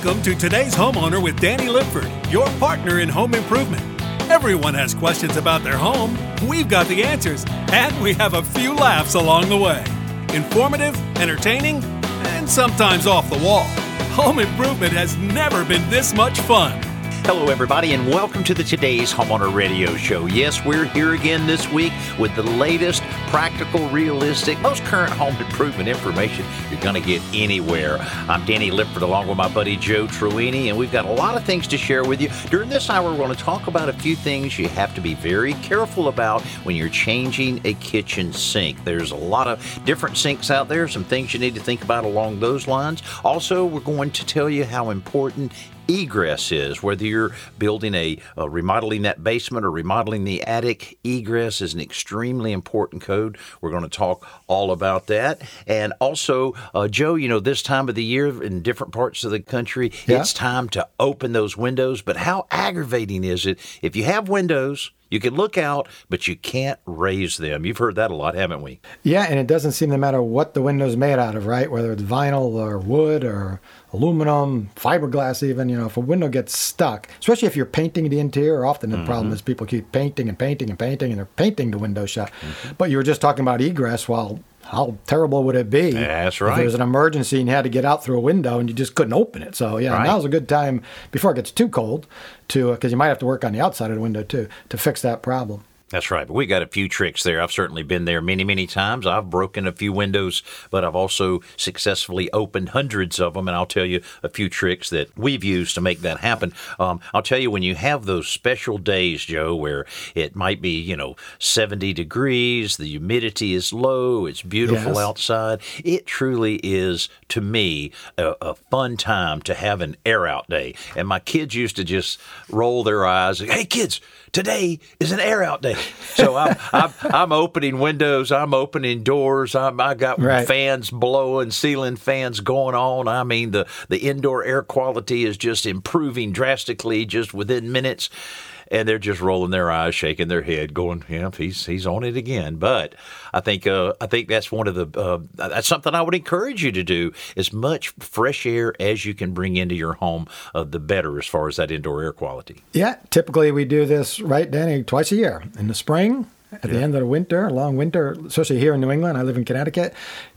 Welcome to Today's Homeowner with Danny Lipford, your partner in home improvement. Everyone has questions about their home. We've got the answers, and we have a few laughs along the way. Informative, entertaining, and sometimes off the wall. Home improvement has never been this much fun. Hello, everybody, and welcome to the Today's Homeowner Radio Show. Yes, we're here again this week with the latest practical, realistic, most current home improvement information you're going to get anywhere. I'm Danny Lipford along with my buddy Joe Truini, and we've got a lot of things to share with you. During this hour, we're going to talk about a few things you have to be very careful about when you're changing a kitchen sink. There's a lot of different sinks out there, some things you need to think about along those lines. Also, we're going to tell you how important egress is. Whether you're building remodeling that basement or remodeling the attic, egress is an extremely important code. We're going to talk all about that. And also, Joe, this time of the year in different parts of the country, It's time to open those windows. But how aggravating is it if you have windows? You can look out, but you can't raise them. You've heard that a lot, haven't we? Yeah, and it doesn't seem to matter what the window's made out of, right? Whether it's vinyl or wood or aluminum, fiberglass even. If a window gets stuck, especially if you're painting the interior, often the problem is people keep painting and painting and painting, and they're painting the window shut. But you were just talking about egress. Well, how terrible would it be That's right. if there was an emergency and you had to get out through a window and you just couldn't open it? So, Now's a good time before it gets too cold because you might have to work on the outside of the window, too, to fix that problem. That's right. But we got a few tricks there. I've certainly been there many, many times. I've broken a few windows, but I've also successfully opened hundreds of them. And I'll tell you a few tricks that we've used to make that happen. I'll tell you, when you have those special days, Joe, where it might be, 70 degrees, the humidity is low, it's beautiful outside. It truly is, to me, a fun time to have an air out day. And my kids used to just roll their eyes. Hey, kids, today is an air out day. So I'm opening windows, I'm opening doors, I got fans blowing, ceiling fans going on. I mean, the indoor air quality is just improving drastically just within minutes. And they're just rolling their eyes, shaking their head, going, "Yeah, he's on it again." But I think that's one of that's something I would encourage you to do. As much fresh air as you can bring into your home, the better as far as that indoor air quality. Yeah, typically we do this, right, Danny, twice a year. In the spring, at the end of the winter, long winter, especially here in New England. I live in Connecticut.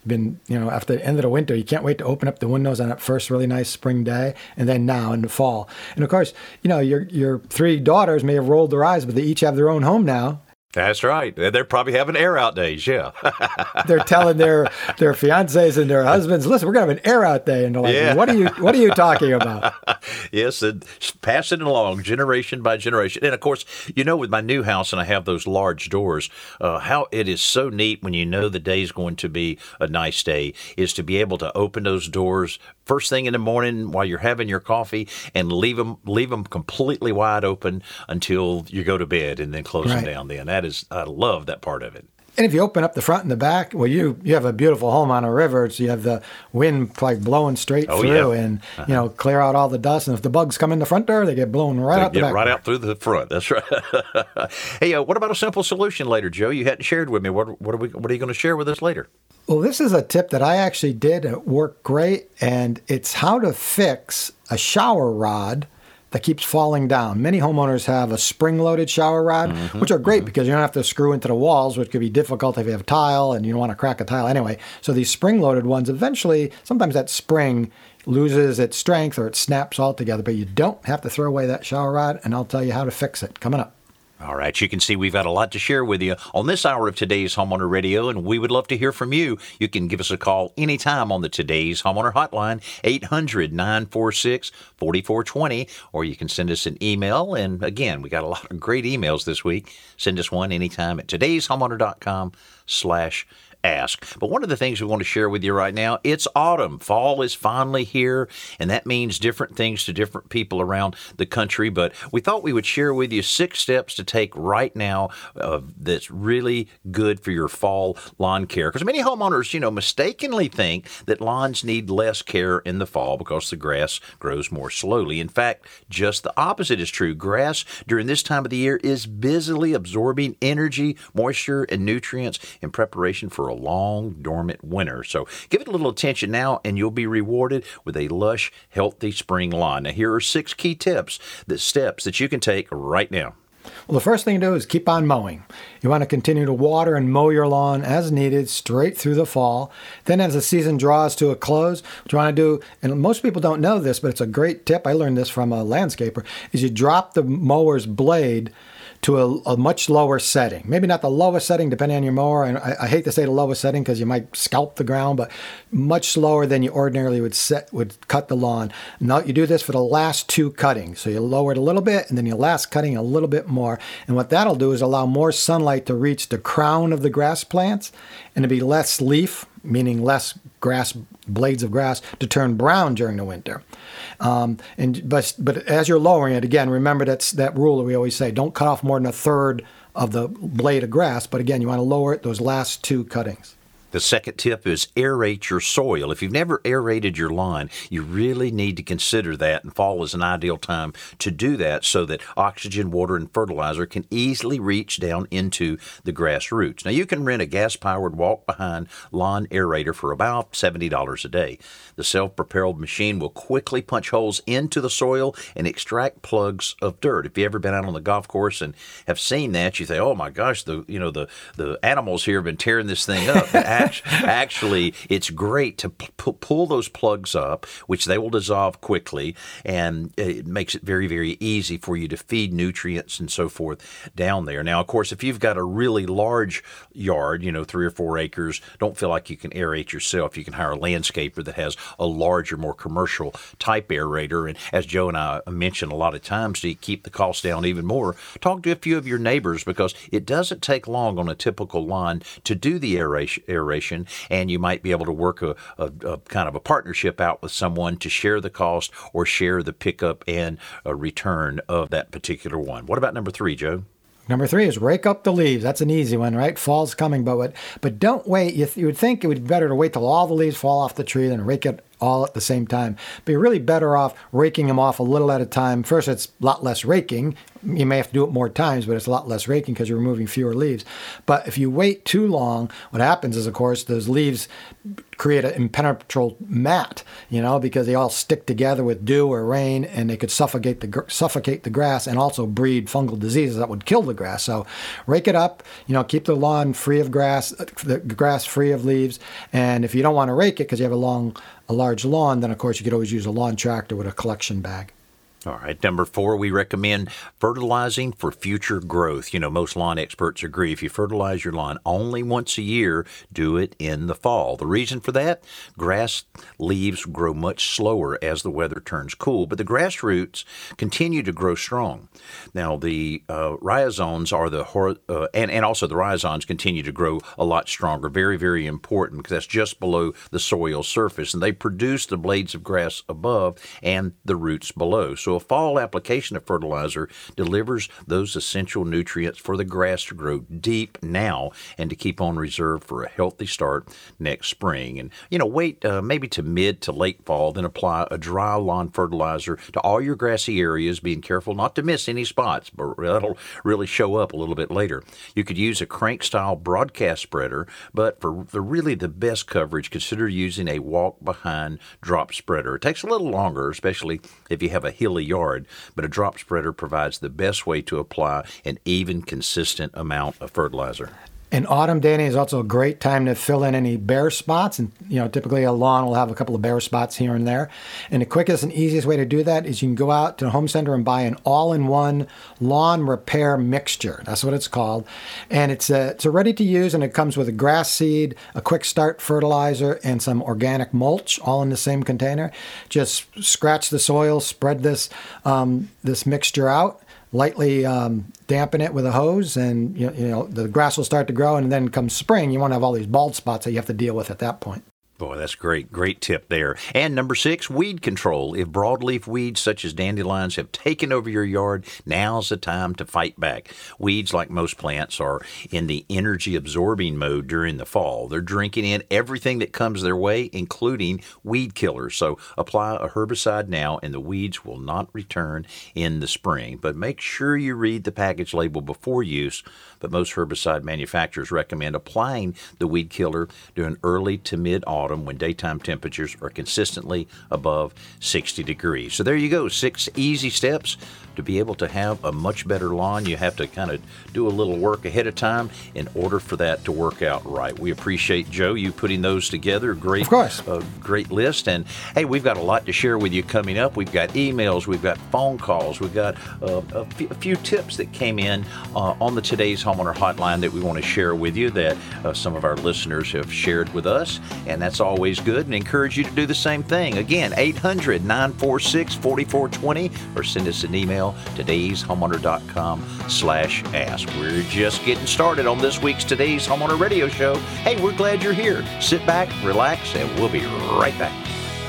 After the end of the winter, you can't wait to open up the windows on that first really nice spring day, and then now in the fall. And of course, your three daughters may have rolled their eyes, but they each have their own home now. That's right. They're probably having air out days, yeah. They're telling their fiancés and their husbands, "Listen, we're going to have an air out day." And they're like, What are you talking about? Yes, and pass it along generation by generation. And of course, with my new house, and I have those large doors, how it is so neat when you know the day is going to be a nice day is to be able to open those doors first thing in the morning while you're having your coffee and leave them completely wide open until you go to bed, and then close them down then. I love that part of it. And if you open up the front and the back, well, you have a beautiful home on a river, so you have the wind blowing straight through and, clear out all the dust. And if the bugs come in the front door, they get blown right out the back. Right out through the front. That's right. Hey, what about a simple solution later, Joe? You hadn't shared with me. What are you going to share with us later? Well, this is a tip that I actually did. It worked great, and it's how to fix a shower rod that keeps falling down. Many homeowners have a spring-loaded shower rod, which are great because you don't have to screw into the walls, which could be difficult if you have tile and you don't want to crack a tile anyway. So these spring-loaded ones, eventually, sometimes that spring loses its strength or it snaps altogether, but you don't have to throw away that shower rod, and I'll tell you how to fix it coming up. All right, you can see we've got a lot to share with you on this hour of Today's Homeowner Radio, and we would love to hear from you. You can give us a call anytime on the Today's Homeowner Hotline, 800-946-4420, or you can send us an email. And again, we got a lot of great emails this week. Send us one anytime at todayshomeowner.com/ask. But one of the things we want to share with you right now, it's autumn. Fall is finally here, and that means different things to different people around the country. But we thought we would share with you 6 steps to take right now that's really good for your fall lawn care. Because many homeowners, mistakenly think that lawns need less care in the fall because the grass grows more slowly. In fact, just the opposite is true. Grass during this time of the year is busily absorbing energy, moisture, and nutrients in preparation for a long, dormant winter. So give it a little attention now, and you'll be rewarded with a lush, healthy spring lawn. Now, here are 6 key steps that you can take right now. Well, the first thing to do is keep on mowing. You want to continue to water and mow your lawn as needed straight through the fall. Then as the season draws to a close, what you want to do, and most people don't know this, but it's a great tip, I learned this from a landscaper, is you drop the mower's blade to a much lower setting. Maybe not the lowest setting, depending on your mower. And I hate to say the lowest setting because you might scalp the ground, but much slower than you ordinarily would cut the lawn. Now you do this for the last 2 cuttings. So you lower it a little bit, and then your last cutting a little bit more. And what that'll do is allow more sunlight to reach the crown of the grass plants, and to be less leaf, meaning less blades of grass, to turn brown during the winter. But as you're lowering it, again, remember that rule that we always say, don't cut off more than a third of the blade of grass. But again, you want to lower it those last 2 cuttings. The second tip is aerate your soil. If you've never aerated your lawn, you really need to consider that, and fall is an ideal time to do that so that oxygen, water, and fertilizer can easily reach down into the grass roots. Now, you can rent a gas-powered walk-behind lawn aerator for about $70 a day. The self-propelled machine will quickly punch holes into the soil and extract plugs of dirt. If you've ever been out on the golf course and have seen that, you think, oh my gosh, the animals here have been tearing this thing up. Actually, it's great to pull those plugs up, which they will dissolve quickly, and it makes it very, very easy for you to feed nutrients and so forth down there. Now, of course, if you've got a really large yard, 3 or 4 acres, don't feel like you can aerate yourself. You can hire a landscaper that has a larger, more commercial type aerator. And as Joe and I mentioned a lot of times, to keep the cost down even more, talk to a few of your neighbors, because it doesn't take long on a typical lawn to do the aeration, and you might be able to work a kind of a partnership out with someone to share the cost or share the pickup and return of that particular one. What about number 3, Joe? Number 3 is rake up the leaves. That's an easy one, right? Fall's coming, but don't wait. You would think it would be better to wait till all the leaves fall off the tree than rake it all at the same time. But you're really better off raking them off a little at a time. First, it's a lot less raking. You may have to do it more times, but it's a lot less raking because you're removing fewer leaves. But if you wait too long, what happens is, of course, those leaves create an impenetrable mat, because they all stick together with dew or rain, and they could suffocate the grass and also breed fungal diseases that would kill the grass. So rake it up, keep the lawn free of grass, the grass free of leaves. And if you don't want to rake it because you have a large lawn, then of course you could always use a lawn tractor with a collection bag. All right. Number 4, we recommend fertilizing for future growth. Most lawn experts agree if you fertilize your lawn only once a year, do it in the fall. The reason for that? Grass leaves grow much slower as the weather turns cool, but the grass roots continue to grow strong. Now, the rhizomes are and also the rhizomes continue to grow a lot stronger. Very, very important, because that's just below the soil surface, and they produce the blades of grass above and the roots below. So a fall application of fertilizer delivers those essential nutrients for the grass to grow deep now and to keep on reserve for a healthy start next spring. And, wait maybe to mid to late fall, then apply a dry lawn fertilizer to all your grassy areas, being careful not to miss any spots, but that'll really show up a little bit later. You could use a crank-style broadcast spreader, but for really the best coverage, consider using a walk-behind drop spreader. It takes a little longer, especially if you have a hilly yard, but a drop spreader provides the best way to apply an even, consistent amount of fertilizer. In autumn, Danny, is also a great time to fill in any bare spots. And, typically a lawn will have a couple of bare spots here and there. And the quickest and easiest way to do that is you can go out to the home center and buy an all-in-one lawn repair mixture. That's what it's called. And it's ready to use, and it comes with a grass seed, a quick start fertilizer, and some organic mulch, all in the same container. Just scratch the soil, spread this mixture out, lightly dampen it with a hose, and the grass will start to grow. And then come spring, you won't have all these bald spots that you have to deal with at that point. Boy, that's great. Great tip there. And number 6, weed control. If broadleaf weeds such as dandelions have taken over your yard, now's the time to fight back. Weeds, like most plants, are in the energy-absorbing mode during the fall. They're drinking in everything that comes their way, including weed killers. So apply a herbicide now, and the weeds will not return in the spring. But make sure you read the package label before use. But most herbicide manufacturers recommend applying the weed killer during early to mid-autumn when daytime temperatures are consistently above 60 degrees. So there you go, 6 easy steps to be able to have a much better lawn. You have to kind of do a little work ahead of time in order for that to work out right. We appreciate, Joe, you putting those together. Great, of course. Great list. And hey, we've got a lot to share with you coming up. We've got emails, we've got phone calls, we've got a few tips that came in on the Today's Homeowner Hotline that we want to share with you that some of our listeners have shared with us. And that's always good, and encourage you to do the same thing. Again, 800-946-4420, or send us an email, todayshomeowner.com/ask. We're just getting started on this week's Today's Homeowner Radio Show. Hey, we're glad you're here. Sit back, relax, and we'll be right back.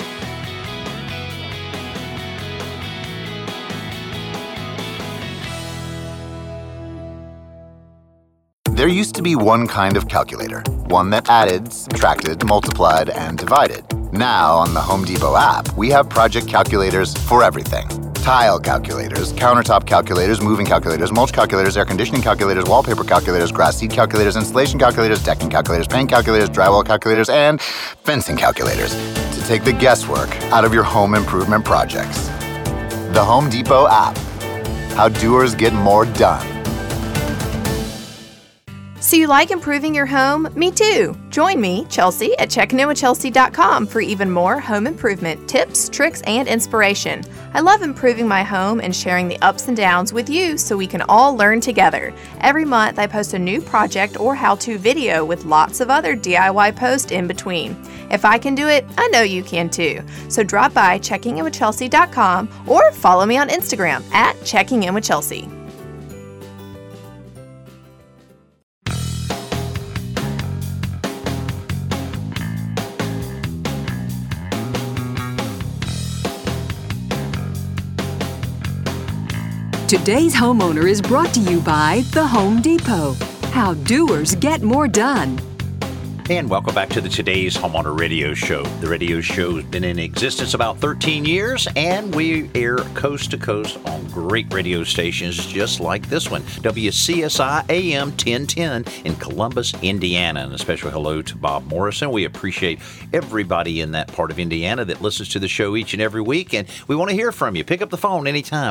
There used to be one kind of calculator, one that added, subtracted, multiplied, and divided. Now, on the Home Depot app, we have project calculators for everything. Tile calculators, countertop calculators, moving calculators, mulch calculators, air conditioning calculators, wallpaper calculators, grass seed calculators, installation calculators, decking calculators, paint calculators, drywall calculators, and fencing calculators to take the guesswork out of your home improvement projects. The Home Depot app. How doers get more done. So you like improving your home? Me too. Join me, Chelsea, at checkingInWithChelsea.com for even more home improvement tips, tricks, and inspiration. I love improving my home and sharing the ups and downs with you so we can all learn together. Every month I post a new project or how-to video with lots of other DIY posts in between. If I can do it, I know you can too. So drop by checkingInWithChelsea.com or follow me on Instagram at checkingInWithChelsea. Today's Homeowner is brought to you by The Home Depot. How doers get more done. And welcome back to the Today's Homeowner Radio Show. The radio show has been in existence about 13 years, and we air coast to coast on great radio stations just like this one, WCSI AM 1010 in Columbus, Indiana. And a special hello to Bob Morrison. We appreciate everybody in that part of Indiana that listens to the show each and every week, and we want to hear from you. Pick up the phone anytime,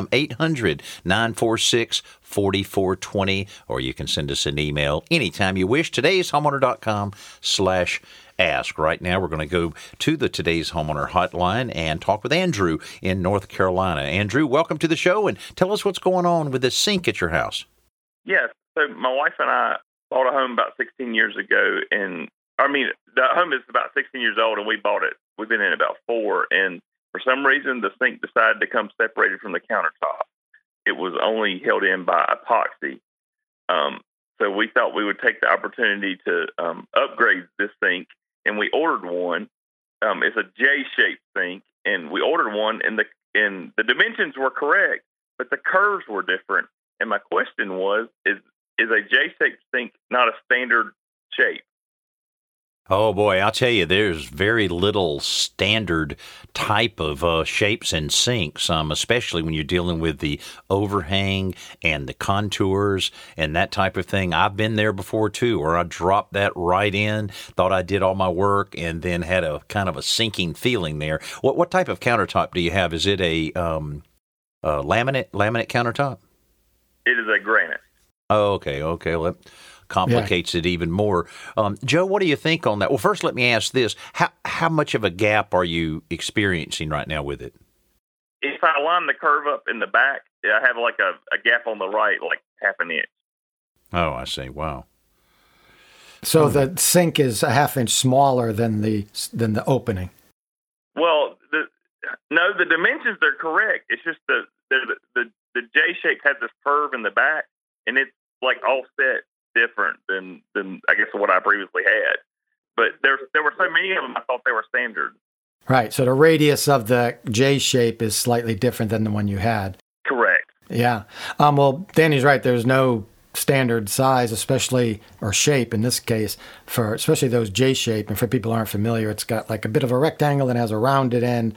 800-946-4420, or you can send us an email anytime you wish, todayshomeowner.com/ask. Right now, we're going to go to the Today's Homeowner Hotline and talk with Andrew in North Carolina. Andrew, welcome to the show, and tell us what's going on with the sink at your house. Yes. So my wife and I bought a home about 16 years ago, and the home is about 16 years old, and we bought it. We've been in about 4, and for some reason, the sink decided to come separated from the countertop. It was only held in by epoxy. So we thought we would take the opportunity to upgrade this sink, and we ordered one. It's a J-shaped sink, and we ordered one, and the dimensions were correct, but the curves were different. And my question was, is a J-shaped sink not a standard shape? Oh, boy, I'll tell you, there's very little standard type of shapes in sinks, especially when you're dealing with the overhang and the contours and that type of thing. I've been there before, too, where I dropped that right in, thought I did all my work, and then had a kind of a sinking feeling there. What type of countertop do you have? Is it a laminate countertop? It is a granite. Oh, okay. Well, complicates it even more. Joe, what do you think on that? Well, first, let me ask this. How much of a gap are you experiencing right now with it? If I line the curve up in the back, I have like a gap on the right, like half an inch. Oh, I see. Wow. So the sink is a half inch smaller than the opening. Well, the dimensions are correct. It's just the J shape has this curve in the back, and it's like offset different than I guess what I previously had. but there were so many of them, I thought they were standard. Right. So the radius of the J shape is slightly different than the one you had. Correct. Yeah. Well, Danny's right. There's no standard size, especially, or shape in this case, for especially those J shape. And for people who aren't familiar, it's got like a bit of a rectangle and has a rounded end.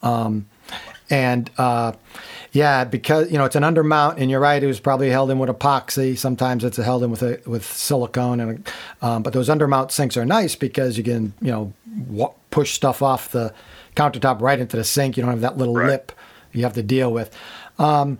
Yeah, because it's an undermount, and you're right, it was probably held in with epoxy. Sometimes it's held in with silicone, and but those undermount sinks are nice because you can push stuff off the countertop right into the sink. You don't have that little lip you have to deal with. The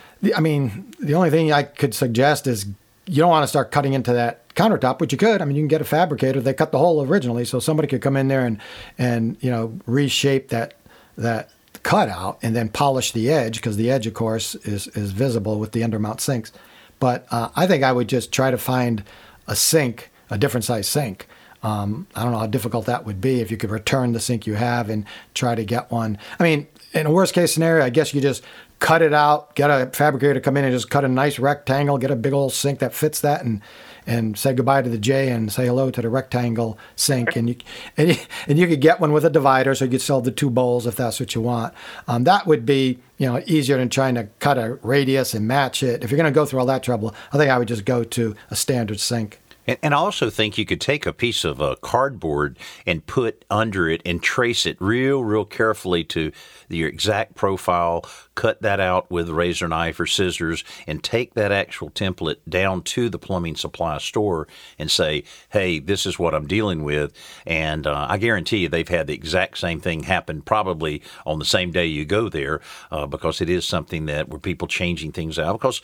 only thing I could suggest is you don't want to start cutting into that countertop, which you could. You can get a fabricator. They cut the hole originally, so somebody could come in there and reshape that cutout and then polish the edge, because the edge, of course, is visible with the undermount sinks. But I think I would just try to find a sink, a different size sink. I don't know how difficult that would be if you could return the sink you have and try to get one. In a worst case scenario, I guess you just cut it out, get a fabricator to come in and just cut a nice rectangle, get a big old sink that fits that, and say goodbye to the J and say hello to the rectangle sink. And you could get one with a divider, so you could sell the two bowls if that's what you want. That would be easier than trying to cut a radius and match it. If you're going to go through all that trouble, I think I would just go to a standard sink. And I also think you could take a piece of cardboard and put under it and trace it real carefully to your exact profile, cut that out with a razor knife or scissors, and take that actual template down to the plumbing supply store and say, hey, this is what I'm dealing with. And I guarantee you they've had the exact same thing happen probably on the same day you go there, because it is something that where people changing things out. Because,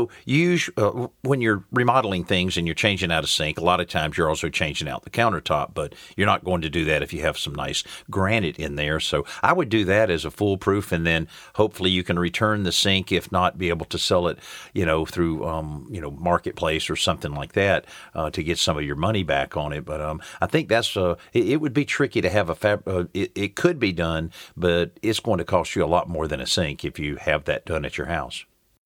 when you're remodeling things and you're changing out a sink, a lot of times you're also changing out the countertop, but you're not going to do that if you have some nice granite in there. So I would do that as a foolproof, and then hopefully you can return the sink, if not be able to sell it, through, Marketplace or something like that, to get some of your money back on it. But I think that's, it would be tricky to have it could be done, but it's going to cost you a lot more than a sink if you have that done at your house.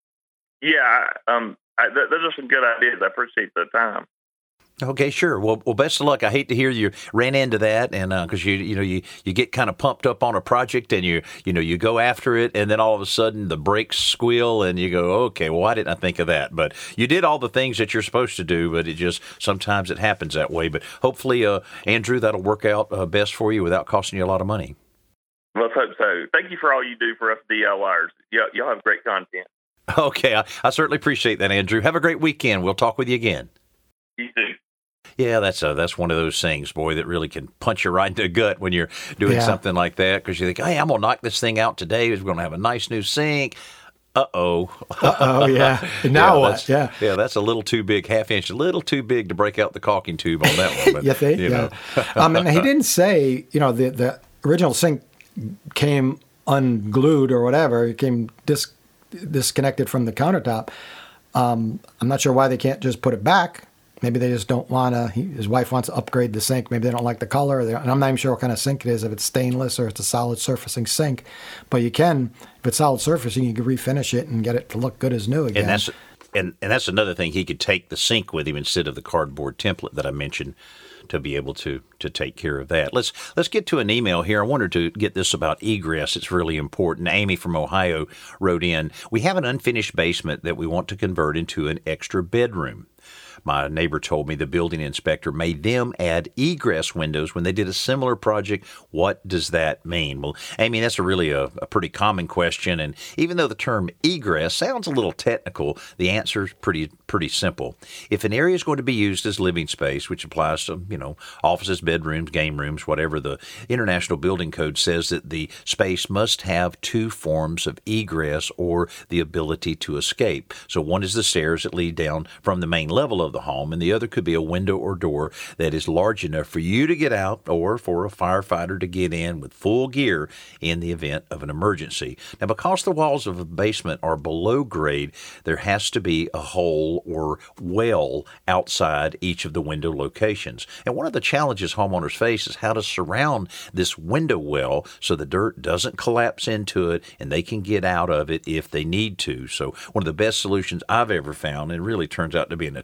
Yeah. Those are some good ideas. I appreciate the time. Okay, sure. Well, best of luck. I hate to hear you ran into that, and because you get kind of pumped up on a project, and you go after it, and then all of a sudden the brakes squeal, and you go, okay, well, why didn't I think of that? But you did all the things that you're supposed to do, but it just sometimes it happens that way. But hopefully, Andrew, that'll work out best for you without costing you a lot of money. Let's hope so. Thank you for all you do for us DIYers. Y'all have great content. Okay, I certainly appreciate that, Andrew. Have a great weekend. We'll talk with you again. You too. Yeah, that's one of those things, boy, that really can punch you right in the gut when you're doing something like that, because you think, hey, I'm going to knock this thing out today. We're going to have a nice new sink. Uh-oh, yeah. Now what? Yeah, that's a little too big, half-inch, a little too big to break out the caulking tube on that one. But, you think? Yeah. And he didn't say, the original sink came unglued or whatever. It came disconnected from the countertop. I'm not sure why they can't just put it back. Maybe they just don't want to. His wife wants to upgrade the sink. Maybe they don't like the color. And I'm not even sure what kind of sink it is, if it's stainless or it's a solid surfacing sink. But you can, if it's solid surfacing, you can refinish it and get it to look good as new again. And that's another thing. He could take the sink with him instead of the cardboard template that I mentioned, to be able to take care of that. Let's get to an email here. I wanted to get this about egress. It's really important. Amy from Ohio wrote in, we have an unfinished basement that we want to convert into an extra bedroom. My neighbor told me the building inspector made them add egress windows when they did a similar project. What does that mean? Well, Amy, that's really a pretty common question. And even though the term egress sounds a little technical, the answer is pretty simple. If an area is going to be used as living space, which applies to, offices, bedrooms, game rooms, whatever, the International Building Code says that the space must have two forms of egress or the ability to escape. So one is the stairs that lead down from the main level of the home, and the other could be a window or door that is large enough for you to get out or for a firefighter to get in with full gear in the event of an emergency. Now, because the walls of a basement are below grade, there has to be a hole or well outside each of the window locations. And one of the challenges homeowners face is how to surround this window well so the dirt doesn't collapse into it and they can get out of it if they need to. So one of the best solutions I've ever found, and really turns out to be an attractive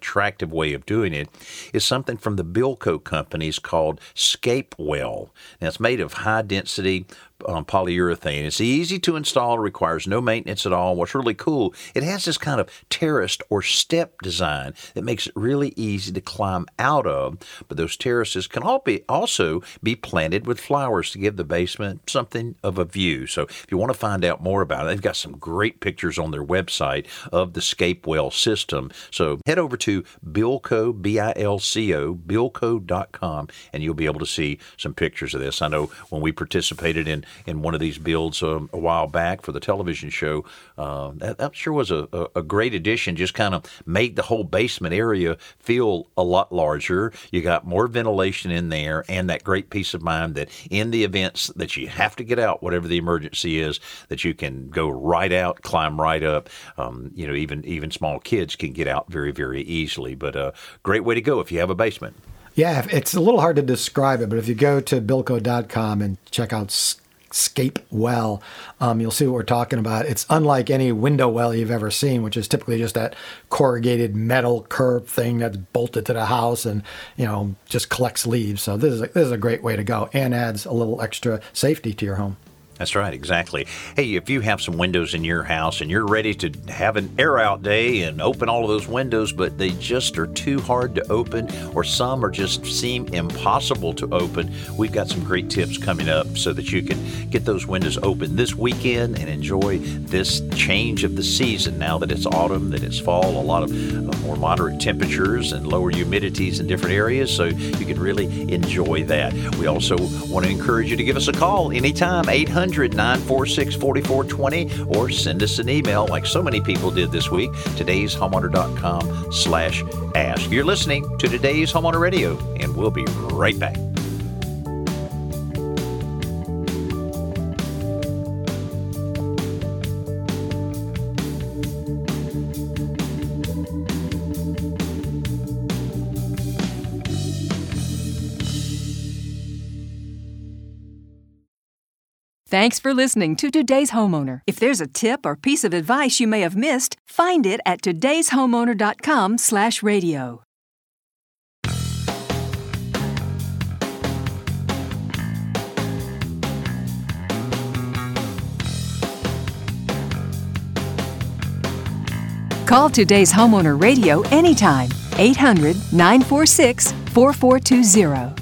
effective way of doing it is something from the Bilco companies called Scapewell. Now, it's made of high-density polyurethane. It's easy to install, requires no maintenance at all. What's really cool, it has this kind of terraced or step design that makes it really easy to climb out of, but those terraces can also be planted with flowers to give the basement something of a view. So if you want to find out more about it, they've got some great pictures on their website of the Scapewell system. So head over to Bilco, B-I-L-C-O, Bilco.com, and you'll be able to see some pictures of this. I know when we participated in one of these builds a while back for the television show, that sure was a great addition. Just kind of made the whole basement area feel a lot larger. You got more ventilation in there, and that great peace of mind that in the events that you have to get out, whatever the emergency is, that you can go right out, climb right up. Even small kids can get out very, very easily. But great way to go if you have a basement. Yeah, it's a little hard to describe it, but if you go to Bilco.com and check out Scapewell, you'll see what we're talking about. It's unlike any window well you've ever seen, which is typically just that corrugated metal curved thing that's bolted to the house and, just collects leaves. So this is a great way to go and adds a little extra safety to your home. That's right, exactly. Hey, if you have some windows in your house and you're ready to have an air-out day and open all of those windows, but they just are too hard to open, or some just seem impossible to open, we've got some great tips coming up so that you can get those windows open this weekend and enjoy this change of the season. Now that it's autumn, that it's fall, a lot of more moderate temperatures and lower humidities in different areas, so you can really enjoy that. We also want to encourage you to give us a call anytime, 800-946-4420, or send us an email like so many people did this week, todayshomeowner.com/ask. You're listening to Today's Homeowner Radio, and we'll be right back. Thanks for listening to Today's Homeowner. If there's a tip or piece of advice you may have missed, find it at todayshomeowner.com/radio. Call Today's Homeowner Radio anytime, 800-946-4420.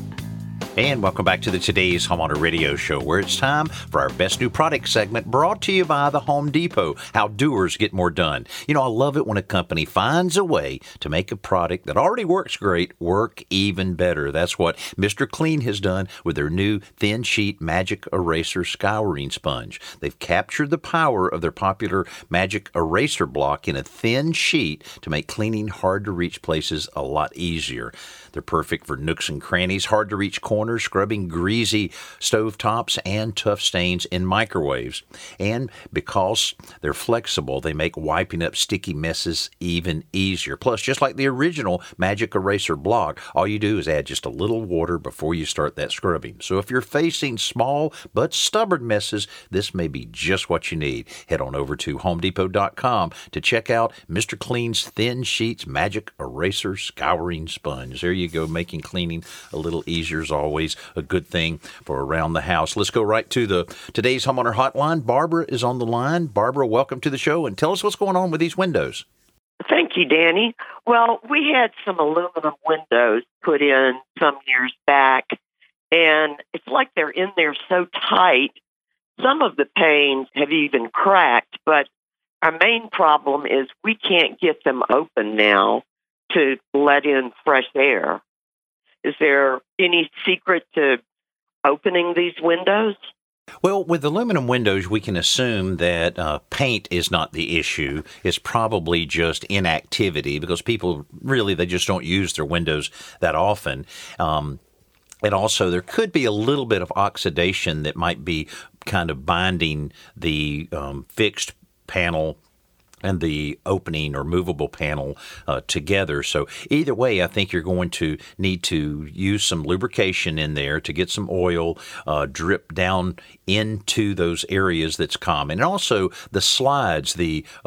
And welcome back to the Today's Homeowner Radio Show, where it's time for our Best New Product segment, brought to you by the Home Depot, how doers get more done. I love it when a company finds a way to make a product that already works great work even better. That's what Mr. Clean has done with their new Thin Sheet Magic Eraser Scouring Sponge. They've captured the power of their popular Magic Eraser Block in a thin sheet to make cleaning hard-to-reach places a lot easier. They're perfect for nooks and crannies, hard-to-reach corners, scrubbing greasy stovetops, and tough stains in microwaves. And because they're flexible, they make wiping up sticky messes even easier. Plus, just like the original Magic Eraser Block, all you do is add just a little water before you start that scrubbing. So if you're facing small but stubborn messes, this may be just what you need. Head on over to HomeDepot.com to check out Mr. Clean's Thin Sheets Magic Eraser Scouring Sponge. There you go, making cleaning a little easier is always a good thing for around the house. Let's go right to the Today's Homeowner Hotline. Barbara is on the line. Barbara, welcome to the show, and tell us what's going on with these windows. Thank you, Danny. Well, we had some aluminum windows put in some years back, and it's like they're in there so tight. Some of the panes have even cracked, but our main problem is we can't get them open now to let in fresh air. Is there any secret to opening these windows? Well, with aluminum windows, we can assume that paint is not the issue. It's probably just inactivity, because people really, they just don't use their windows that often. And also, there could be a little bit of oxidation that might be kind of binding the fixed panel and the opening or movable panel together. So either way, I think you're going to need to use some lubrication in there to get some oil drip down into those areas that's common. And also the slides, the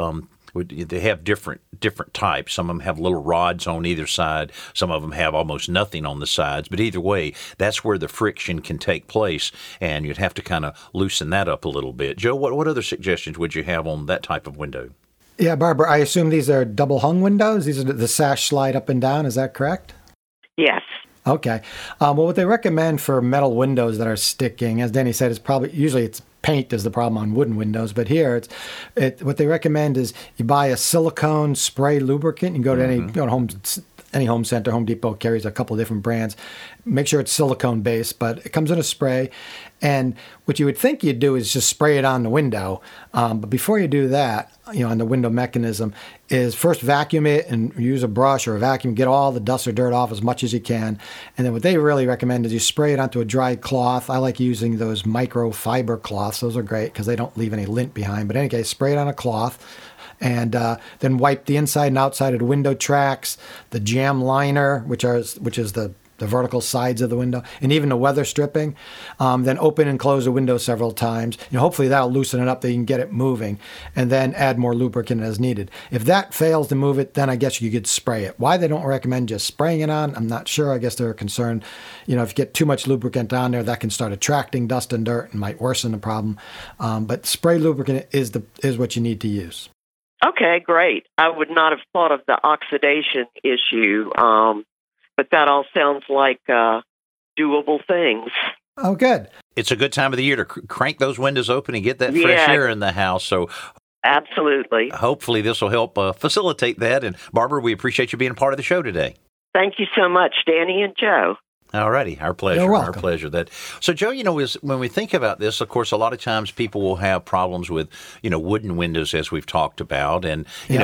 They have different types. Some of them have little rods on either side. Some of them have almost nothing on the sides. But either way, that's where the friction can take place, and you'd have to kind of loosen that up a little bit. Joe, what other suggestions would you have on that type of window? Yeah, Barbara, I assume these are double hung windows? These are the sash slide up and down, is that correct? Yes. Okay. Well, what they recommend for metal windows that are sticking, as Danny said, is usually it's paint is the problem on wooden windows, but here what they recommend is you buy a silicone spray lubricant. You can go to any home center. Home Depot carries a couple of different brands. Make sure it's silicone based, but it comes in a spray. And what you would think you'd do is just spray it on the window. But before you do that, on the window mechanism, is first vacuum it and use a brush or a vacuum, get all the dust or dirt off as much as you can. And then what they really recommend is you spray it onto a dry cloth. I like using those microfiber cloths. Those are great because they don't leave any lint behind. But in any case, spray it on a cloth. And then wipe the inside and outside of the window tracks, the jam liner, which is the vertical sides of the window, and even the weather stripping. Then open and close the window several times. Hopefully that'll loosen it up that you can get it moving, and then add more lubricant as needed. If that fails to move it, then I guess you could spray it. Why they don't recommend just spraying it on, I'm not sure. I guess they're concerned, if you get too much lubricant on there, that can start attracting dust and dirt and might worsen the problem. But spray lubricant is what you need to use. Okay, great. I would not have thought of the oxidation issue, but that all sounds like doable things. Oh, good. It's a good time of the year to crank those windows open and get that fresh air in the house. So absolutely. Hopefully this will help facilitate that. And Barbara, we appreciate you being a part of the show today. Thank you so much, Danny and Joe. All righty. Our pleasure. You're welcome. Our pleasure. So, Joe, when we think about this, of course, a lot of times people will have problems with, wooden windows, as we've talked about. And,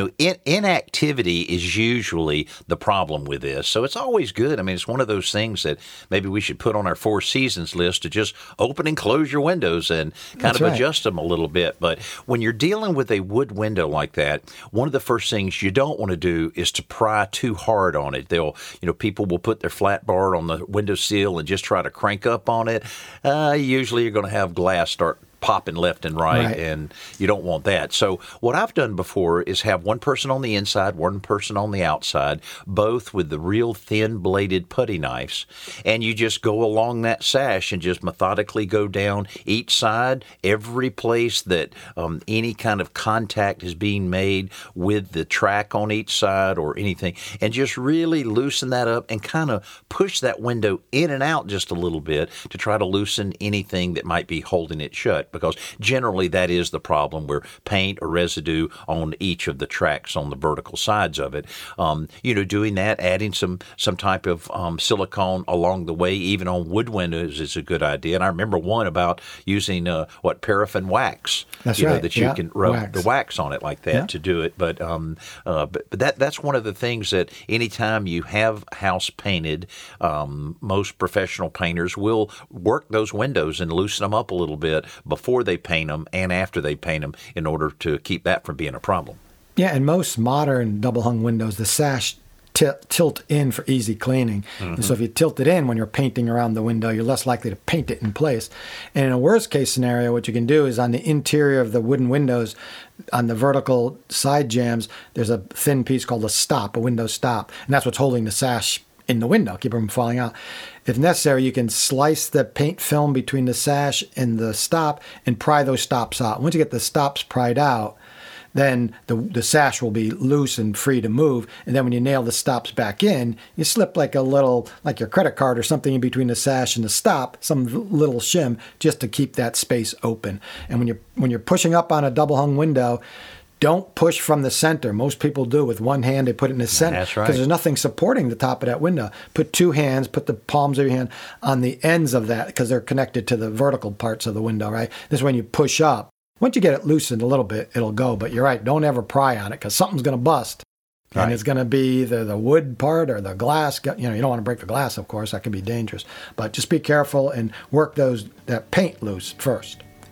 inactivity is usually the problem with this. So it's always good. I mean, it's one of those things that maybe we should put on our 4 seasons list to just open and close your windows and kind of adjust them a little bit. But when you're dealing with a wood window like that, one of the first things you don't want to do is to pry too hard on it. People will put their flat bar on the windowsill and just try to crank up on it. Usually you're going to have glass start popping left and right, and you don't want that. So what I've done before is have one person on the inside, one person on the outside, both with the real thin-bladed putty knives, and you just go along that sash and just methodically go down each side, every place that any kind of contact is being made with the track on each side or anything, and just really loosen that up and kind of push that window in and out just a little bit to try to loosen anything that might be holding it shut. Because generally that is the problem, where paint or residue on each of the tracks on the vertical sides of it. Doing that, adding some type of silicone along the way, even on wood windows, is a good idea. And I remember one about using paraffin wax. That's right. That you can rub the wax on it like that to do it. But that's one of the things that anytime you have house painted, most professional painters will work those windows and loosen them up a little bit before they paint them and after they paint them in order to keep that from being a problem. Yeah, and most modern double-hung windows, the sash tilt in for easy cleaning. Mm-hmm. And so if you tilt it in when you're painting around the window, you're less likely to paint it in place. And in a worst-case scenario, what you can do is on the interior of the wooden windows, on the vertical side jambs, there's a thin piece called a window stop, and that's what's holding the sash in the window, keep it from falling out. If necessary, you can slice the paint film between the sash and the stop and pry those stops out. Once you get the stops pried out, then the sash will be loose and free to move. And then when you nail the stops back in, you slip like your credit card or something in between the sash and the stop, some little shim, just to keep that space open. And when you're pushing up on a double hung window, don't push from the center. Most people do with one hand. They put it in the center. That's right. Because there's nothing supporting the top of that window. Put two hands, put the palms of your hand on the ends of that because they're connected to the vertical parts of the window, right? This is when you push up. Once you get it loosened a little bit, it'll go. But you're right. Don't ever pry on it because something's going to bust. Right. And it's going to be either the wood part or the glass. You don't want to break the glass, of course. That can be dangerous. But just be careful and work that paint loose first.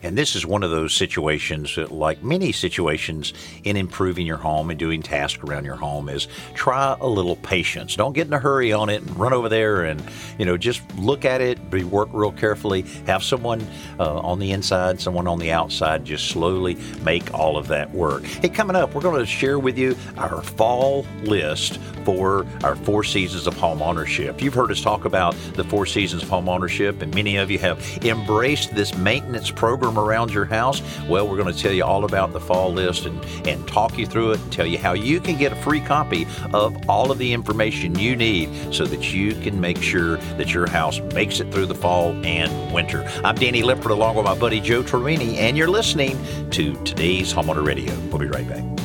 And this is one of those situations, like many situations in improving your home and doing tasks around your home, is try a little patience. Don't get in a hurry on it and run over there and, just look at it, work real carefully. Have someone on the inside, someone on the outside, just slowly make all of that work. Hey, coming up, we're going to share with you our fall list for our 4 seasons of home ownership. You've heard us talk about the 4 seasons of home ownership, and many of you have embraced this maintenance program around your house. Well, we're going to tell you all about the fall list and talk you through it and tell you how you can get a free copy of all of the information you need so that you can make sure that your house makes it through the fall and winter. I'm Danny Lipford along with my buddy Joe Torini, and you're listening to Today's Homeowner Radio. We'll be right back.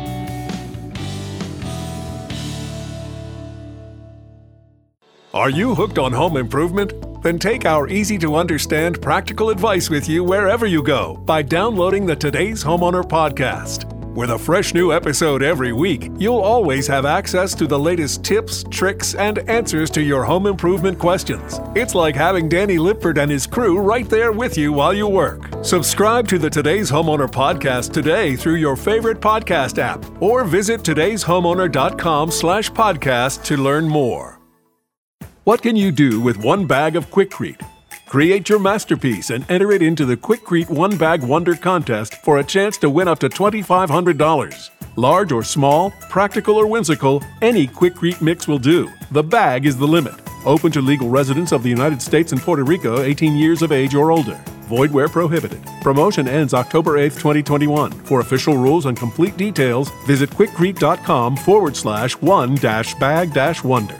Are you hooked on home improvement? Then take our easy-to-understand practical advice with you wherever you go by downloading the Today's Homeowner podcast. With a fresh new episode every week, you'll always have access to the latest tips, tricks, and answers to your home improvement questions. It's like having Danny Lipford and his crew right there with you while you work. Subscribe to the Today's Homeowner podcast today through your favorite podcast app or visit todayshomeowner.com/podcast to learn more. What can you do with one bag of Quikrete? Create your masterpiece and enter it into the Quikrete One Bag Wonder contest for a chance to win up to $2,500. Large or small, practical or whimsical, any Quikrete mix will do. The bag is the limit. Open to legal residents of the United States and Puerto Rico 18 years of age or older. Void where prohibited. Promotion ends October 8th, 2021. For official rules and complete details, visit quikrete.com/one-bag-wonder.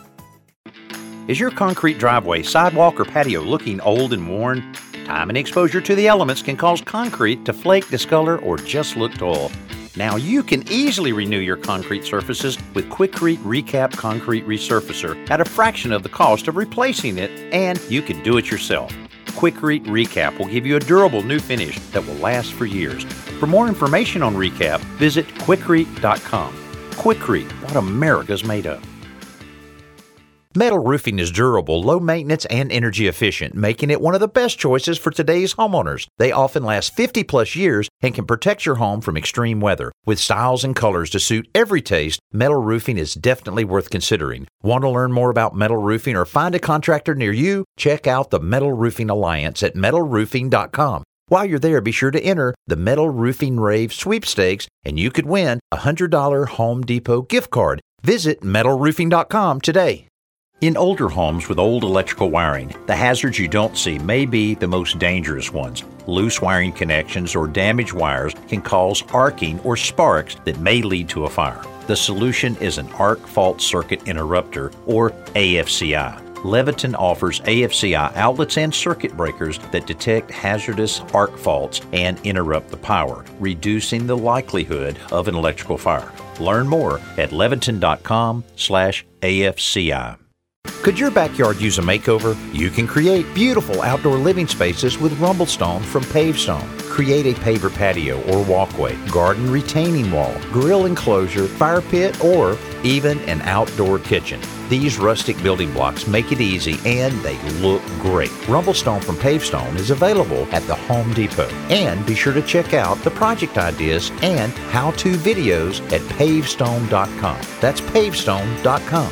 Is your concrete driveway, sidewalk, or patio looking old and worn? Time and exposure to the elements can cause concrete to flake, discolor, or just look dull. Now you can easily renew your concrete surfaces with Quikrete Recap Concrete Resurfacer at a fraction of the cost of replacing it, and you can do it yourself. Quikrete Recap will give you a durable new finish that will last for years. For more information on Recap, visit Quikrete.com. Quikrete, what America's made of. Metal roofing is durable, low maintenance, and energy efficient, making it one of the best choices for today's homeowners. They often last 50 plus years and can protect your home from extreme weather. With styles and colors to suit every taste, metal roofing is definitely worth considering. Want to learn more about metal roofing or find a contractor near you? Check out the Metal Roofing Alliance at metalroofing.com. While you're there, be sure to enter the Metal Roofing Rave sweepstakes, and you could win a $100 Home Depot gift card. Visit metalroofing.com today. In older homes with old electrical wiring, the hazards you don't see may be the most dangerous ones. Loose wiring connections or damaged wires can cause arcing or sparks that may lead to a fire. The solution is an arc fault circuit interrupter, or AFCI. Leviton offers AFCI outlets and circuit breakers that detect hazardous arc faults and interrupt the power, reducing the likelihood of an electrical fire. Learn more at leviton.com/AFCI. Could your backyard use a makeover? You can create beautiful outdoor living spaces with Rumblestone from Pavestone. Create a paver patio or walkway, garden retaining wall, grill enclosure, fire pit, or even an outdoor kitchen. These rustic building blocks make it easy and they look great. Rumblestone from Pavestone is available at the Home Depot. And be sure to check out the project ideas and how-to videos at pavestone.com. That's pavestone.com.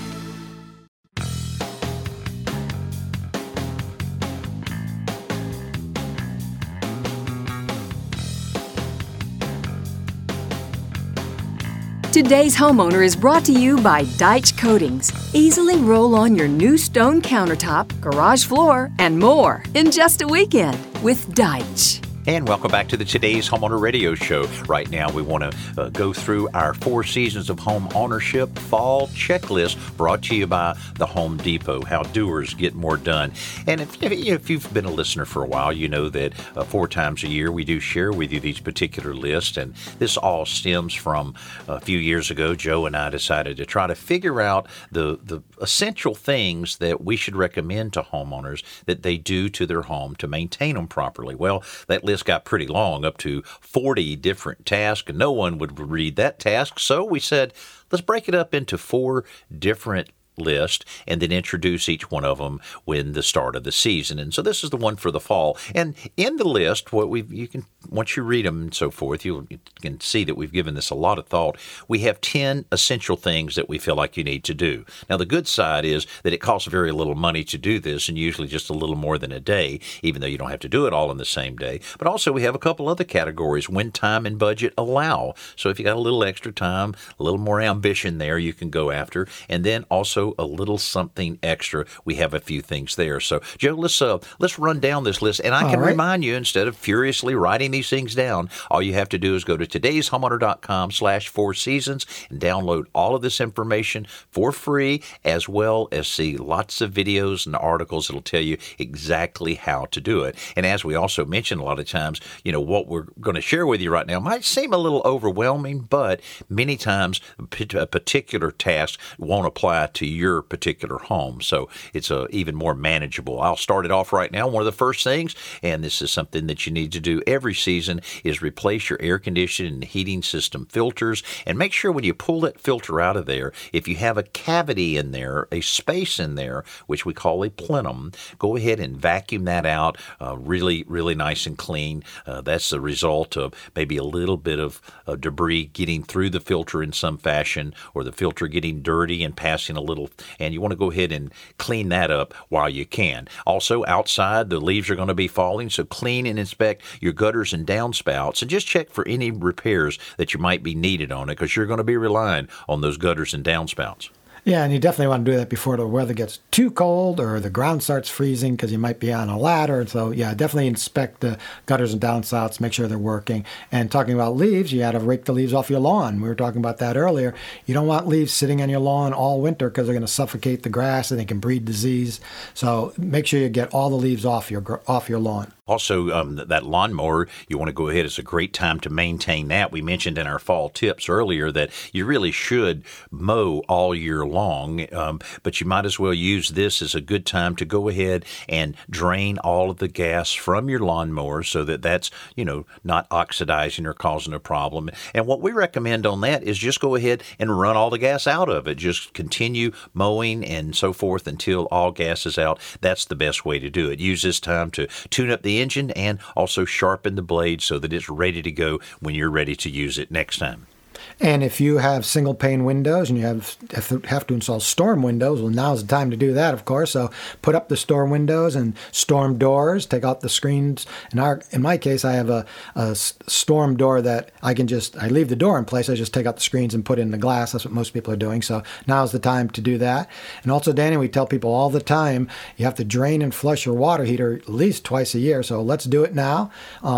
Today's Homeowner is brought to you by Deitch Coatings. Easily roll on your new stone countertop, garage floor, and more in just a weekend with Deitch. And welcome back to the Today's Homeowner Radio Show. Right now, we want to go through our 4 seasons of home ownership fall checklist brought to you by the Home Depot, how doers get more done. And if you've been a listener for a while, you know that 4 times a year we do share with you these particular lists. And this all stems from a few years ago. Joe and I decided to try to figure out the essential things that we should recommend to homeowners that they do to their home to maintain them properly. Well, that list got pretty long, up to 40 different tasks, and no one would read that task. So we said, let's break it up into 4 different list and then introduce each one of them when the start of the season. And so this is the one for the fall. And in the list, once you read them and so forth, you can see that we've given this a lot of thought. We have 10 essential things that we feel like you need to do. Now, the good side is that it costs very little money to do this, and usually just a little more than a day, even though you don't have to do it all in the same day. But also we have a couple other categories when time and budget allow. So if you got a little extra time, a little more ambition there, you can go after. And then also a little something extra. We have a few things there. So, Joe, let's run down this list. And I can remind you, instead of furiously writing these things down, all you have to do is go to todayshomeowner.com/4seasons and download all of this information for free, as well as see lots of videos and articles that'll tell you exactly how to do it. And as we also mentioned a lot of times, what we're going to share with you right now might seem a little overwhelming, but many times a particular task won't apply to your particular home. So it's even more manageable. I'll start it off right now. One of the first things, and this is something that you need to do every season, is replace your air conditioning and heating system filters. And make sure when you pull that filter out of there, if you have a cavity in there, a space in there, which we call a plenum, go ahead and vacuum that out really, really nice and clean. That's the result of maybe a little bit of debris getting through the filter in some fashion, or the filter getting dirty and passing a little, and you want to go ahead and clean that up while you can. Also, outside, the leaves are going to be falling, so clean and inspect your gutters and downspouts, and just check for any repairs that you might be needed on it, because you're going to be relying on those gutters and downspouts. Yeah, and you definitely want to do that before the weather gets too cold or the ground starts freezing, because you might be on a ladder. So, yeah, definitely inspect the gutters and downspouts, make sure they're working. And talking about leaves, you got to rake the leaves off your lawn. We were talking about that earlier. You don't want leaves sitting on your lawn all winter, because they're going to suffocate the grass and they can breed disease. So make sure you get all the leaves off your lawn. Also, that lawnmower, you want to go ahead. It's a great time to maintain that. We mentioned in our fall tips earlier that you really should mow all year long, but you might as well use this as a good time to go ahead and drain all of the gas from your lawnmower, so that that's, not oxidizing or causing a problem. And what we recommend on that is just go ahead and run all the gas out of it. Just continue mowing and so forth until all gas is out. That's the best way to do it. Use this time to tune up the engine and also sharpen the blade so that it's ready to go when you're ready to use it next time. And if you have single pane windows and you have to install storm windows, well, now's the time to do that, of course. So put up the storm windows and storm doors, take out the screens. In my case, I have a storm door that I leave the door in place. I just take out the screens and put in the glass. That's what most people are doing. So now's the time to do that. And also, Danny, we tell people all the time, you have to drain and flush your water heater at least twice a year. So let's do it now.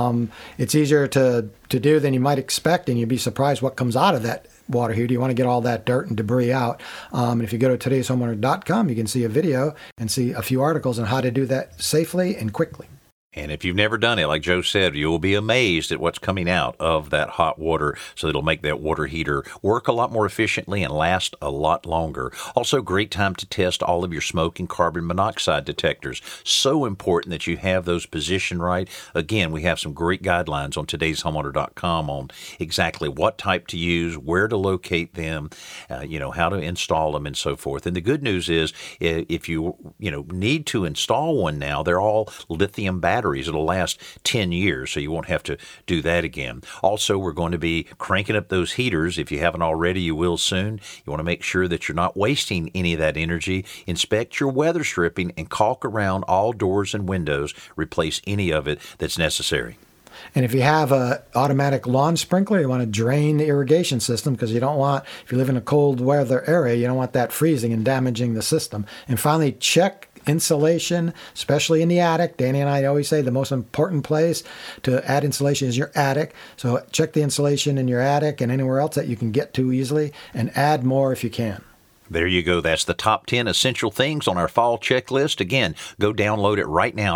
It's easier to do than you might expect, and you'd be surprised what comes out of that water heater. You want to get all that dirt and debris out. And if you go to todayshomeowner.com, you can see a video and see a few articles on how to do that safely and quickly. And if you've never done it, like Joe said, you will be amazed at what's coming out of that hot water. So it'll make that water heater work a lot more efficiently and last a lot longer. Also, great time to test all of your smoke and carbon monoxide detectors. So important that you have those positioned right. Again, we have some great guidelines on todayshomeowner.com on exactly what type to use, where to locate them, how to install them, and so forth. And the good news is, if you need to install one now, they're all lithium batteries. It'll last 10 years, so you won't have to do that again. Also, we're going to be cranking up those heaters. If you haven't already, you will soon. You want to make sure that you're not wasting any of that energy. Inspect your weather stripping and caulk around all doors and windows. Replace any of it that's necessary. And if you have an automatic lawn sprinkler, you want to drain the irrigation system, because you don't want, if you live in a cold weather area, you don't want that freezing and damaging the system. And finally, check insulation, especially in the attic. Danny and I always say the most important place to add insulation is your attic. So check the insulation in your attic and anywhere else that you can get to easily, and add more if you can. There you go. That's the top 10 essential things on our fall checklist. Again, go download it right now.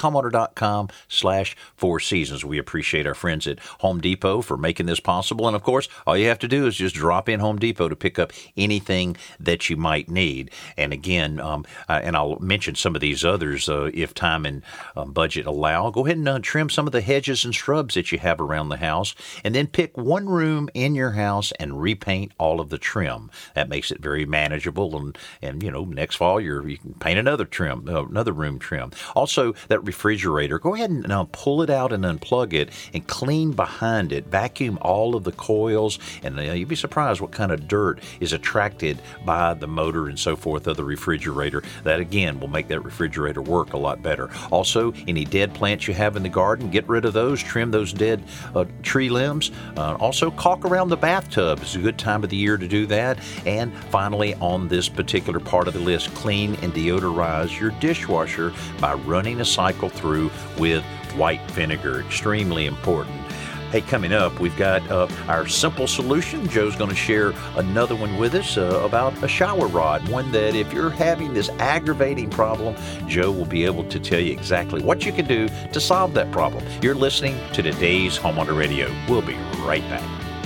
todayshomeowner.com/4seasons. We appreciate our friends at Home Depot for making this possible. And, of course, all you have to do is just drop in Home Depot to pick up anything that you might need. And, again, and I'll mention some of these others if time and budget allow. Go ahead and trim some of the hedges and shrubs that you have around the house. And then pick one room in your house and repaint all of the trim. That makes it very magical manageable, and next fall you can paint another room trim. Also, that refrigerator, go ahead and pull it out and unplug it and clean behind it. Vacuum all of the coils, and you'd be surprised what kind of dirt is attracted by the motor and so forth of the refrigerator. That again will make that refrigerator work a lot better. Also, any dead plants you have in the garden, get rid of those, trim those dead tree limbs. Also, caulk around the bathtub. It's a good time of the year to do that. And finally, on this particular part of the list, clean and deodorize your dishwasher by running a cycle through with white vinegar. Extremely important. Hey, coming up, we've got our simple solution. Joe's going to share another one with us about a shower rod, one that if you're having this aggravating problem, Joe will be able to tell you exactly what you can do to solve that problem. You're listening to today's Homeowner Radio. We'll be right back.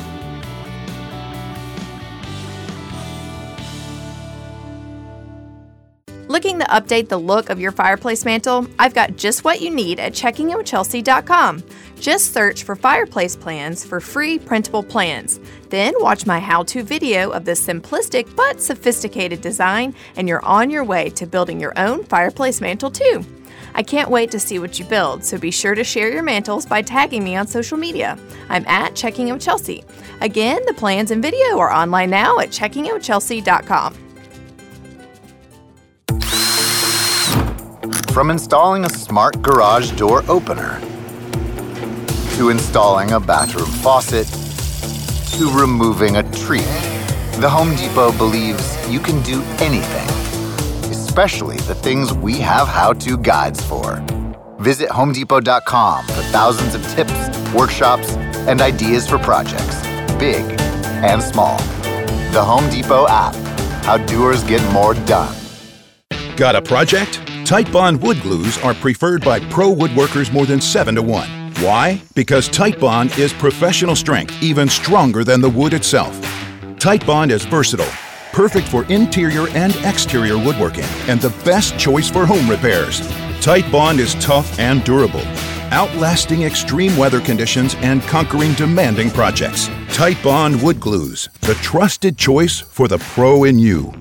Looking to update the look of your fireplace mantle? I've got just what you need at checkingitwithchelsea.com. Just search for fireplace plans for free printable plans. Then watch my how-to video of this simplistic but sophisticated design, and you're on your way to building your own fireplace mantle too. I can't wait to see what you build, so be sure to share your mantles by tagging me on social media. I'm at checkingitwithchelsea. Again, the plans and video are online now at checkingitwithchelsea.com. From installing a smart garage door opener, to installing a bathroom faucet, to removing a tree, the Home Depot believes you can do anything, especially the things we have how-to guides for. Visit HomeDepot.com for thousands of tips, workshops, and ideas for projects, big and small. The Home Depot app, how doers get more done. Got a project? Titebond wood glues are preferred by pro woodworkers more than 7 to 1. Why? Because Titebond is professional strength, even stronger than the wood itself. Titebond is versatile, perfect for interior and exterior woodworking, and the best choice for home repairs. Titebond is tough and durable, outlasting extreme weather conditions and conquering demanding projects. Titebond wood glues, the trusted choice for the pro in you.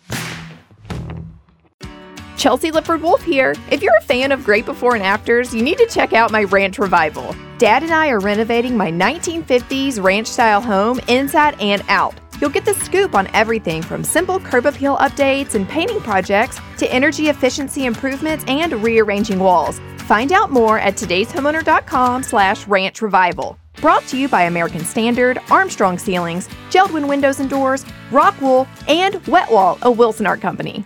Chelsea Lifford Wolf here. If you're a fan of great before and afters, you need to check out my ranch revival. Dad and I are renovating my 1950s ranch-style home inside and out. You'll get the scoop on everything from simple curb appeal updates and painting projects to energy efficiency improvements and rearranging walls. Find out more at todayshomeowner.com/ranch revival. Brought to you by American Standard, Armstrong Ceilings, Geldwin Windows and Doors, Rockwool, and Wetwall, a Wilson Art Company.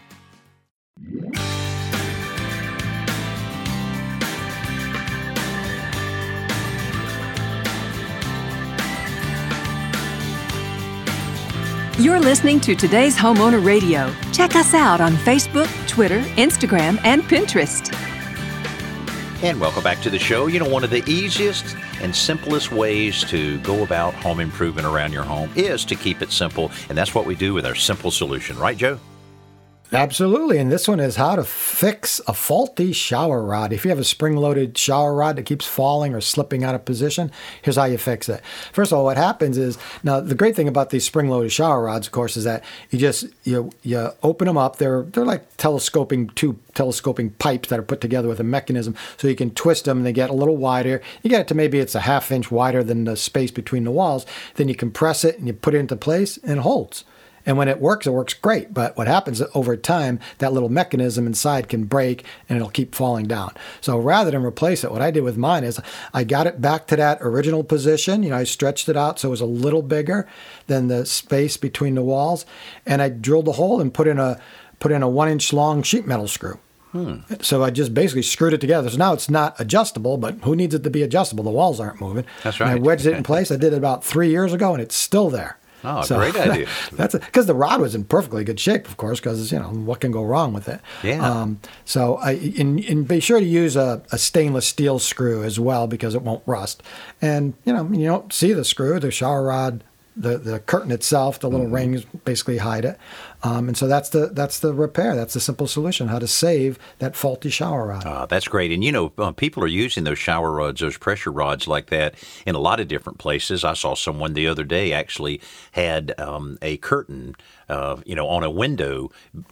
You're listening to Today's Homeowner Radio. Check us out on Facebook, Twitter, Instagram, and Pinterest. And welcome back to the show. One of the easiest and simplest ways to go about home improvement around your home is to keep it simple. And that's what we do with our simple solution. Right, Joe? Absolutely. And this one is how to fix a faulty shower rod. If you have a spring-loaded shower rod that keeps falling or slipping out of position, here's how you fix it. First of all, what happens is, now the great thing about these spring-loaded shower rods, of course, is that you open them up. They're like two telescoping pipes that are put together with a mechanism, so you can twist them and they get a little wider. You get it to maybe it's a ½ inch wider than the space between the walls. Then you compress it and you put it into place and it holds. And when it works great. But what happens over time, that little mechanism inside can break and it'll keep falling down. So rather than replace it, what I did with mine is I got it back to that original position. I stretched it out so it was a little bigger than the space between the walls. And I drilled a hole and put in a 1-inch long sheet metal screw. So I just basically screwed it together. So now it's not adjustable, but who needs it to be adjustable? The walls aren't moving. That's right. And I wedged it in place. I did it about 3 years ago and it's still there. Oh, so, great idea. That's because the rod was in perfectly good shape, of course, because, what can go wrong with it? Yeah. So and be sure to use a stainless steel screw as well because it won't rust. And, you don't see the screw, the shower rod, the curtain itself, the little rings basically hide it. And so that's the repair. That's the simple solution, how to save that faulty shower rod. That's great. And, people are using those shower rods, those pressure rods like that in a lot of different places. I saw someone the other day actually had a curtain, on a window,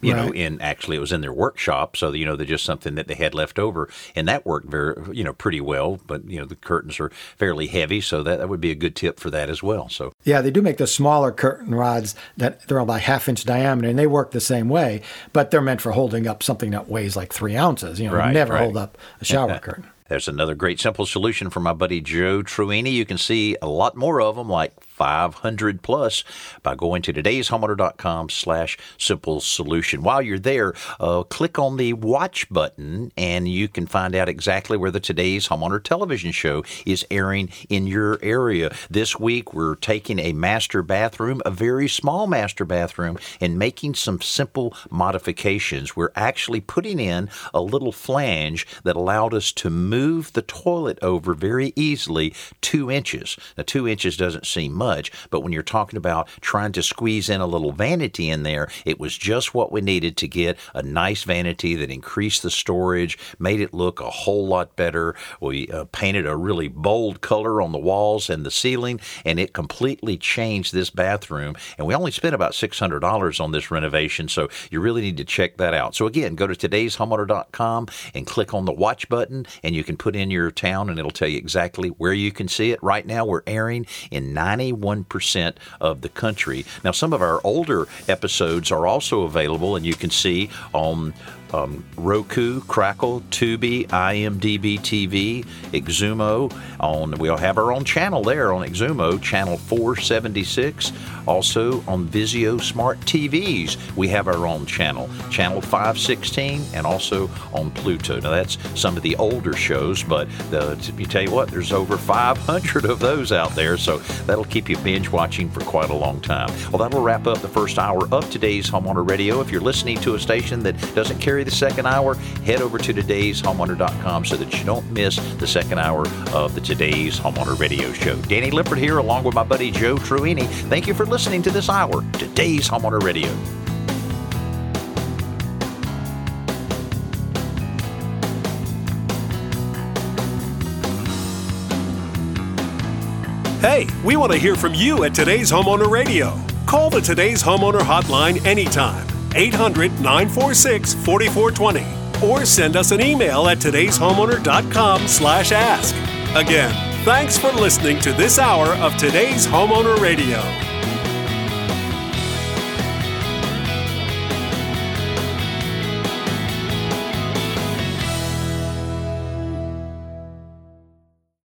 it was in their workshop. So, they're just something that they had left over. And that worked pretty well. But, the curtains are fairly heavy. So that would be a good tip for that as well. So yeah, they do make the smaller curtain rods that they're about 1/2 inch diameter, and they work the same way, but they're meant for holding up something that weighs like 3 ounces. Never hold up a shower curtain. There's another great simple solution from my buddy Joe Truini. You can see a lot more of them, like 500 plus, by going to todayshomeowner.com/simple solution. While you're there, click on the watch button and you can find out exactly where the Today's Homeowner television show is airing in your area. This week, we're taking a master bathroom, a very small master bathroom, and making some simple modifications. We're actually putting in a little flange that allowed us to move the toilet over very easily 2 inches. Now, 2 inches doesn't seem much, but when you're talking about trying to squeeze in a little vanity in there, it was just what we needed to get a nice vanity that increased the storage, made it look a whole lot better. We painted a really bold color on the walls and the ceiling, and it completely changed this bathroom. And we only spent about $600 on this renovation, so you really need to check that out. So again, go to todayshomeowner.com and click on the watch button, and you can put in your town, and it'll tell you exactly where you can see it. Right now, we're airing in 91% of the country. Now, some of our older episodes are also available, and you can see on Roku, Crackle, Tubi, IMDb TV, Exumo. We'll have our own channel there on Exumo, channel 476. Also on Vizio Smart TVs, we have our own channel, channel 516, and also on Pluto. Now, that's some of the older shows, but you tell you what, there's over 500 of those out there, so that'll keep you binge watching for quite a long time. Well, that'll wrap up the first hour of Today's Homeowner Radio. If you're listening to a station that doesn't carry the second hour, head over to todayshomeowner.com so that you don't miss the second hour of the Today's Homeowner Radio show. Danny Lipford here, along with my buddy Joe Truini. Thank you for listening to this hour, Today's Homeowner Radio. Hey, we want to hear from you at Today's Homeowner Radio. Call the Today's Homeowner hotline anytime. 800-946-4420, or send us an email at todayshomeowner.com/ask. Again, thanks for listening to this hour of Today's Homeowner Radio.